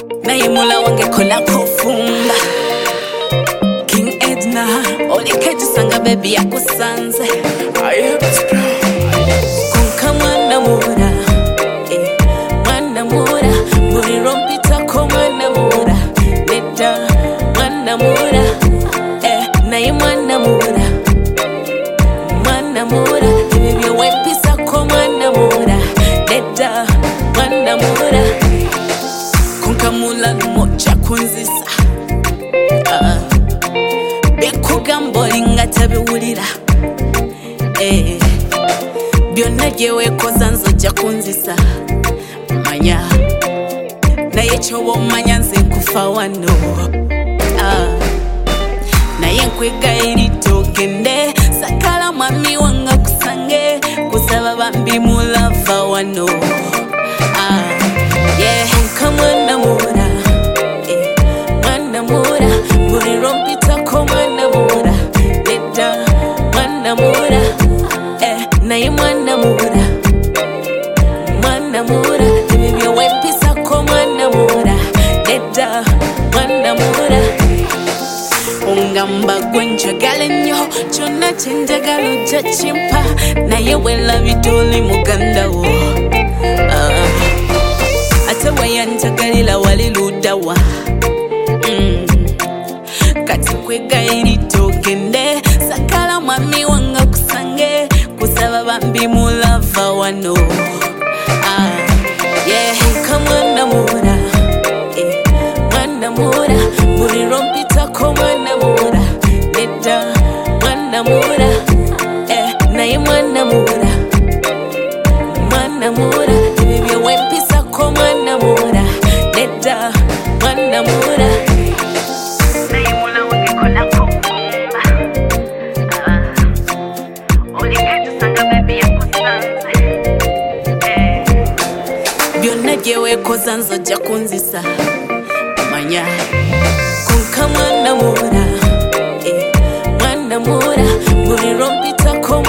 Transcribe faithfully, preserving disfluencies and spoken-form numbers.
naye mula wange kola kofumba King Edna olikeju sanga baby yakusanze I have this konka mwana mura eh mwana mura muri rompita ko mwana mura neta mwana mura eh naye mwana mura mwana mura baby wepisa ko mwana mura neta mwana mura konka mula mocha kunzisa ah bekugamba linga tabiwulira eh byonna jewe koza nzojja kunzisa manya naye kyobo manya nze nkufa wano ah naye nkwega erito gende sakala mwami wanga kusange kusaba bambi mulava wano ah yeah kamwana mura eh mwana mura muri rompita ko mwana mura neta mwana mura eh naye mwana mura mwana mura baby wepisa ko mwana mura neta mwana mura ungamba gwenjagala nnyo kyonna kyenjagala ojja kimpa naye welabidde muganda wo ah ate weyanjagalira wali luddawa mm. kati kwega erito gende sakala mwami wanga kusange kusaba bambi mulava wano ah yeah kamwana mura eh mwana mura muri rompita ko mwana mura neta mwana mura eh naye mwana mura mwana mura baby wepisa ko mwana mura neta mwana mura naye mula wange kola kofumba ah olikeju sanga baby yakusanze eh byonna jewe koza nzojja kunzisa manya konka mwana mura eh mwana mura muri rompita ko